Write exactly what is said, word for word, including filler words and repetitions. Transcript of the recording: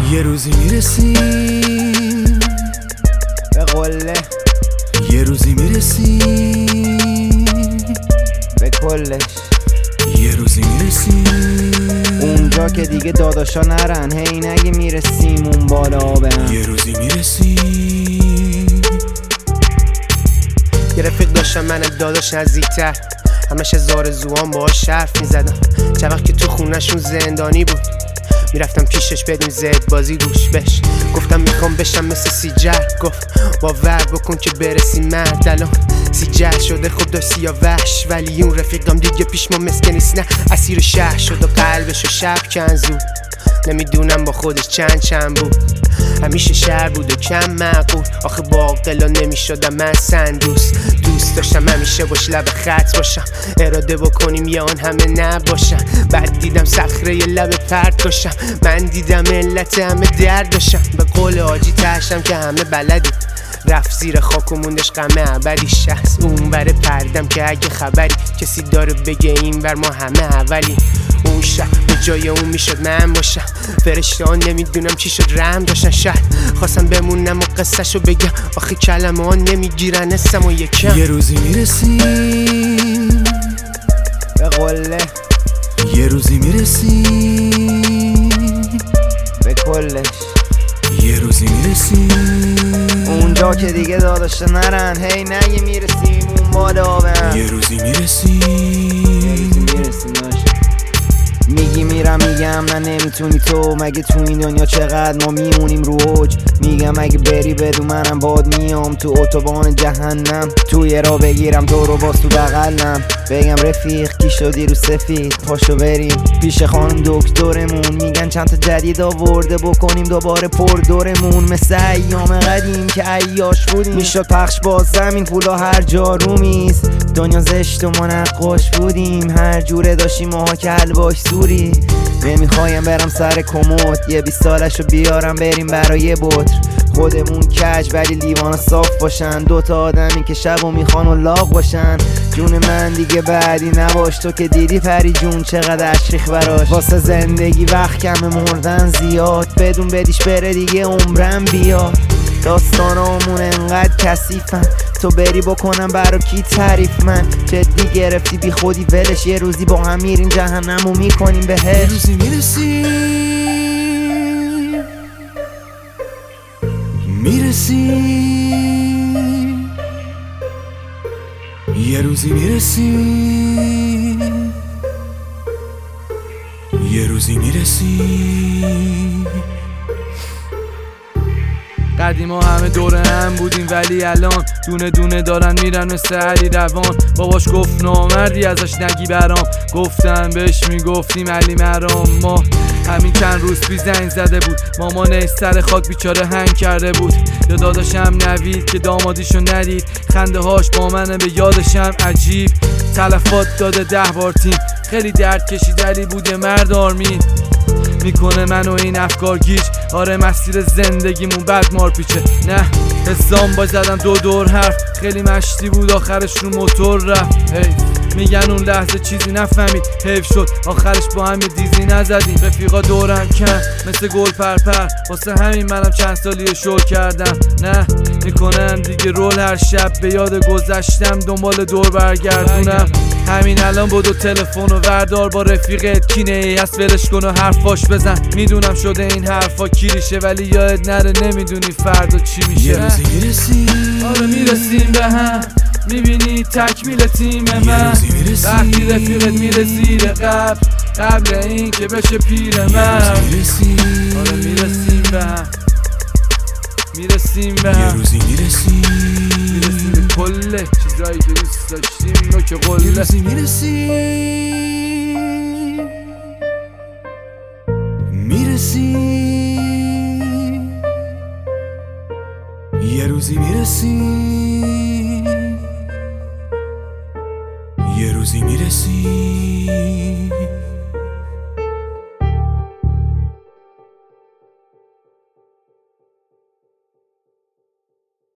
یه روزی میرسیم به قله، یه روزی میرسیم به کلش، یه روزی میرسیم اونجا که دیگه داداشا نرن. هی نگه میرسیم اون بالا آبن. یه روزی میرسیم. یه رفیق داشتم منم داداش نزدیکتر، همش از آرزوام باهاش حرف میزدم. چند وقت که تو خونشون زندانی بود میرفتم پیشش بدون زد بازی گوش بش. گفتم میخوام بشم مثل سیجر، گفت باور بکن که برسی مرد. الان سیجر شده خود داشت سیاه وحش، ولی اون رفیقم دیگه پیش ما مسکه نیست، نه اسیر شهر شد و قلبشو شب کن زود. نمیدونم با خودش چند چند بود، همیشه شهر بود و کم معقول. آخه با عاقلا نمیشدم من سندوس. دوست داشتم همیشه باش لب خط باشم، اراده بکنیم یا آن همه نباشم. بعد دیدم صخره ی لب پرت باشم، من دیدم علت همه درد داشتم. به قول آجی تشم که همه بلدی، رفت زیر خاک و موندش غم ابدیش. از اون ور پردم که اگه خبری کسی داره بگه این ور ما همه اولی. اون شب به جای اون میشد من باشم، فرشته ها نمیدونم چی شد رحم داشتن. شاید خواستم بمونم و قصهشو بگم، آخه کلمه ها نمیگیرن اسم و یکم. یه روزی میرسیم به قله، یه روزی میرسیم به کلش، یه روزی میرسیم اونجا که دیگه داداشا نرن. هی نگه میرسیم اون بالا آبن. یه روزی میرسیم. یه روزی میرسیم داشت. میگی میرم میگم نه نمیتونی تو، مگه تو این دنیا چقدر ما میمونیم رو اوج. میگم اگه بری بدون منم باد میام تو اتوبان جهنم. توی را بگیرم تو رو باز تو بغلم، بگم رفیق کی شدی رو سفید، پاشو بریم پیش خانم دکترمون. میگن چند تا جدید آورده بکنیم دوباره پر دورمون، مثل ایام قدیم که عیاش بودیم. میشد پخش باز زمین پولا هر جا رو میز، دنیا زشت و ما نقاش بودیم. هر جوره داشتیم ماها که حلواش سوری. نمیخوایم برم سر کمد، یه بیست سالشو بیارم بریم برای بطر. خودمون کج ولی لیوانا صاف باشن، دوتا آدمی که شبو میخوان و لاغ باشن. جون من دیگه بعدی نباش، تو که دیدی پری جون چقدر اشریخ براش. واسه زندگی وقت کمه مردن زیاد، بدون بدیش بره دیگه عمرم بیاد. داستانامون انقدر کثیفن، تو بری بکنم برا کی تعریف. من جدی گرفتی بی خودی ولش، یه روزی با هم میریم جهنمو میکنیم بهش. یه روزی میرسیم میرسیم یه روزی میرسیم یه روزی میرسیم قدیما همه دوره هم بودیم ولی الان دونه دونه دارن میرن مثل علی روان. باباش گفت نامردی ازش نگی برام، گفتم بهش میگفتیم علی مرام. ما همین چند روز بی زنگ زده بود، مامان سر خاک بیچاره هنگ کرده بود. یا داداشم نوید که دامادیشو ندید، خنده هاش با منه به یادشم عجیب. تلفات داده ده بار تیم، خیلی درد کشید علی بود یه مرد آرمین. میکنه من و این افکار گیج، آره مسیر زندگیمون بد مار پیچه. نه حسام با زدم دو دور حرف، خیلی مشتی بود آخرش رو موتور رفت. هی میگن اون لحظه چیزی نفهمید، حیف شد آخرش با هم یه دیزی نزدیم. رفیقا دورم کن مثل گل پرپر، واسه همین منم چند سالی شو کردم. نه میکنن دیگه رول هر شب، به یاد گذشتم دنبال دور برگردونم. همین الان بدو تلفن و وردار با رفیقت کینه ای هست ولش کن و حرفاش بزن. میدونم شده این حرفا کلیشه ولی یاد نره نمیدونی فردا چی میشه. یه روزی میرسیم آره میرسیم به هم، میبینی تکمیل تیم من. وقتی رفیقت میره زیر قبل، قبل این که بشه پیر من. یه روزی میرسیم آره میرسیم به هم، میرسیم به یه هم، روزی میرسیم میرسیم به کل چیزایی که دوست داشتیم رو که یه قله. روزی میرسیم میرسیم یه روزی میرسیم یه روزی میرسیم